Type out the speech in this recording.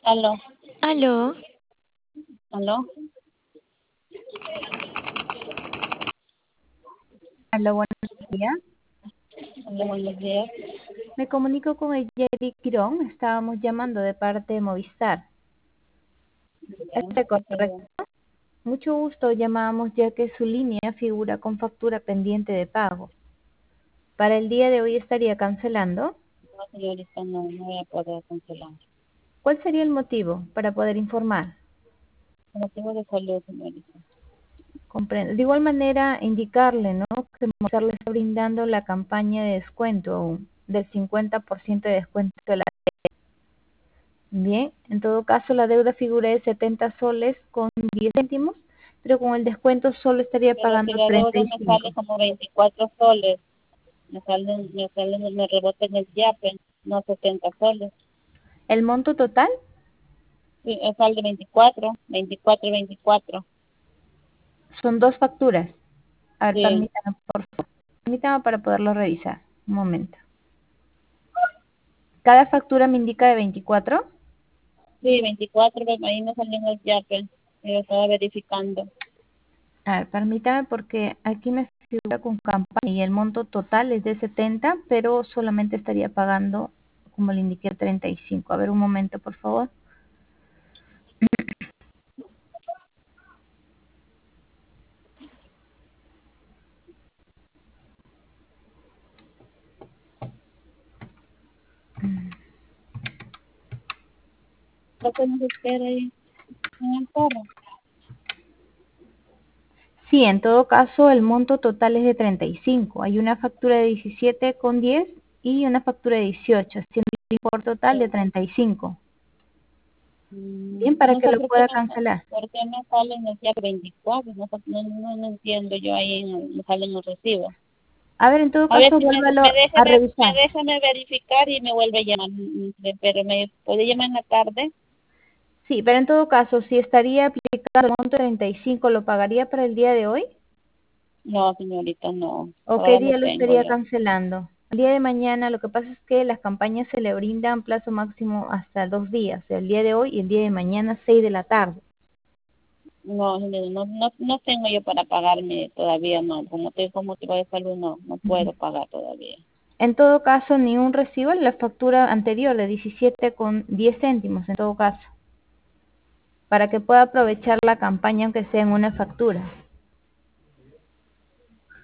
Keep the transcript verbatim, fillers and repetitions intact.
Aló, Aló, aló. Hola, buenos días. Hola, buenos días. Me comunico con el Jerry Quirón. Estábamos llamando de parte de Movistar. Ya, ¿Es correcto? Mucho gusto. Llamamos ya que su línea figura con factura pendiente de pago. Para el día de hoy estaría cancelando. no, señorita, no, no voy a poder cancelar. ¿Cuál sería el motivo para poder informar? Por motivo de salud, señorita. Comprendo. De igual manera, indicarle, ¿no?, que Movistar le está brindando la campaña de descuento aún, del cincuenta por ciento de descuento de la Bien, en todo caso la deuda figura de setenta soles con diez céntimos, pero con el descuento solo estaría Pero si pagando la treinta deuda y me cinco. sale como veinticuatro soles, me sale, me sale, me rebota en el yape, no setenta soles. ¿El monto total? Sí, me sale veinticuatro, veinticuatro y veinticuatro. Son dos facturas. A ver, Sí, permítame, por favor. Permítame para poderlo revisar. Un momento. ¿Cada factura me indica de veinticuatro? sí, veinticuatro, pero ahí me salió en el yape. Yo estaba verificando. A ver, permítame porque aquí me figura con campaña y el monto total es de setenta, pero solamente estaría pagando, como le indiqué, treinta y cinco. A ver, un momento, por favor. Lo que nos espera ahí en el carro. Sí, en todo caso el monto total es de treinta y cinco. Hay una factura de diecisiete con diez y una factura de dieciocho, siendo el importe total de treinta y cinco. Bien, Mm, para No que sé lo por qué pueda me, cancelar. por qué me sale en el día veinticuatro, no, sé- no, no, no entiendo yo ahí, en el- me sale en el recibo. A ver, en todo A ver caso, si me, vuélvalo me a déjeme, revisar. me déjeme verificar y me vuelve a llamar, mm, mm, pero me puede llamar en la tarde. Sí, pero en todo caso, si estaría aplicado el monto de treinta y cinco, ¿lo pagaría para el día de hoy? No, señorita, no, ¿O qué ahora no día lo tengo estaría yo. cancelando? El día de mañana, lo que pasa es que las campañas se le brindan plazo máximo hasta dos días, el día de hoy y el día de mañana, seis de la tarde. No, señorita, no, no, no tengo yo para pagarme todavía, no, como tengo como motivo de salud, no, no puedo pagar todavía. En todo caso, ni un recibo en la factura anterior de diecisiete con diez céntimos, en todo caso, para que pueda aprovechar la campaña aunque sea en una factura.